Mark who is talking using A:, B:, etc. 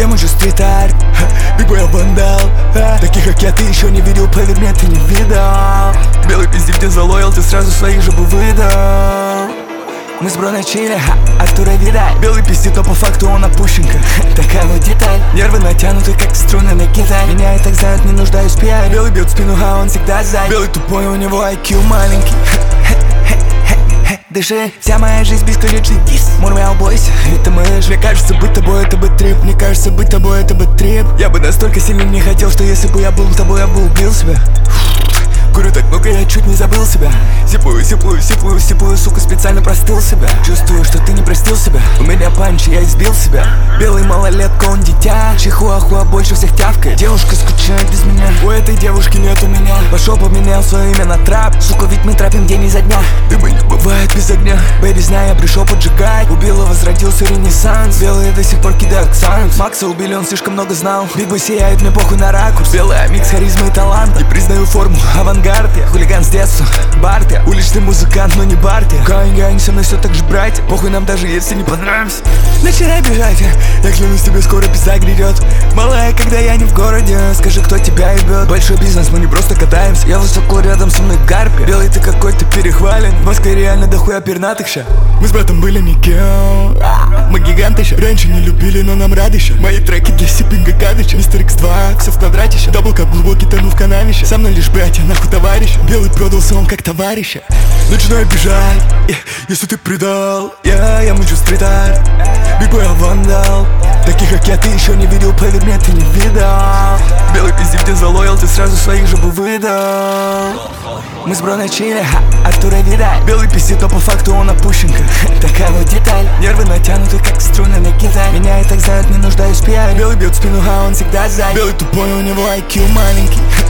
A: Я мужу стрит-арт, бигбой я вандал. Таких как я ты еще не видел, поверь мне, ты не видал. Белый пиздик, где залоял, ты сразу своих же бы выдал. Мы с бро на чиле, Артура видать. Белый пиздит, но по факту он опущенка. Такая вот деталь. Нервы натянуты, как струны на гитаре. Меня и так знают, не нуждаюсь в пиаре. Белый бьет спину, он всегда сзади. Белый тупой, у него IQ маленький. Дыши, вся моя жизнь бесконечный дис. Мурмяу, бойся, это мы же. Мне кажется, быть тобой это бы трип. Мне кажется, быть тобой это бы трип. Я бы настолько сильно не хотел, что если бы я был тобой, я бы убил себя. Курю так много, я чуть не забыл себя. Сипую, сука, специально простыл себя. Чувствую, что ты не простил себя. У меня панч, я избил себя. Белый малолетка, он дитя. Чихуахуа больше всех тявкает. Девушка скучает без меня. У этой девушки нет у меня. Пошел поменял свое имя на трап. Сука, ведь мы трапим день изо дня. Дыма не бывает без огня. Бэйби, знаю, я пришел поджигать. Убил и возродился ренессанс. Белые до сих пор кидают ксанс. Макса убили, он слишком много знал. Бигбой сияет, мне похуй на ракурс. Белый микс харизмы и таланта. Не признаю форму, авангард. Я хулиган с детства, Барт я. Уличный музыкант, но не Барт я. Гань, со мной все так же, братья. Похуй нам даже если не понравимся. Начинай бежать, я клянусь, тебе скоро пизда грядет. Малая, когда я не в городе, скажи, кто тебя ебет. Большой бизнес, мы не просто катаемся. Я высоко, рядом со мной гарпи. Белый ты какой-то перехвален. В Москве реально дохуя пернатых ща. Мы с братом были никем. Мы гиганты ща. Раньше не любили, но нам рады ща. Мои треки для сиппинга кадыча. Мистер X2, все в квадрате ща. Даблкап глубокий, тону в канаве ща. Со мной лишь братья, нахуй товарищ. Белый продался он как товарища. Начинаю бежать, если ты предал. Я мучу стрит-арт, бигбой я вандал. Таких как я ты еще не видел, поверь мне, ты не видал. Белый пиздик, где залоял, ты сразу своих же бы выдал. Мы с бро на чиле, Артура видать. Белый пиздит, но по факту он опущенка. Такая вот деталь. Нервы натянуты, как струны на гитаре. Меня и так знают, не нуждаюсь в пиаре. Белый бьет спину, он всегда сзади. Белый тупой, у него IQ маленький.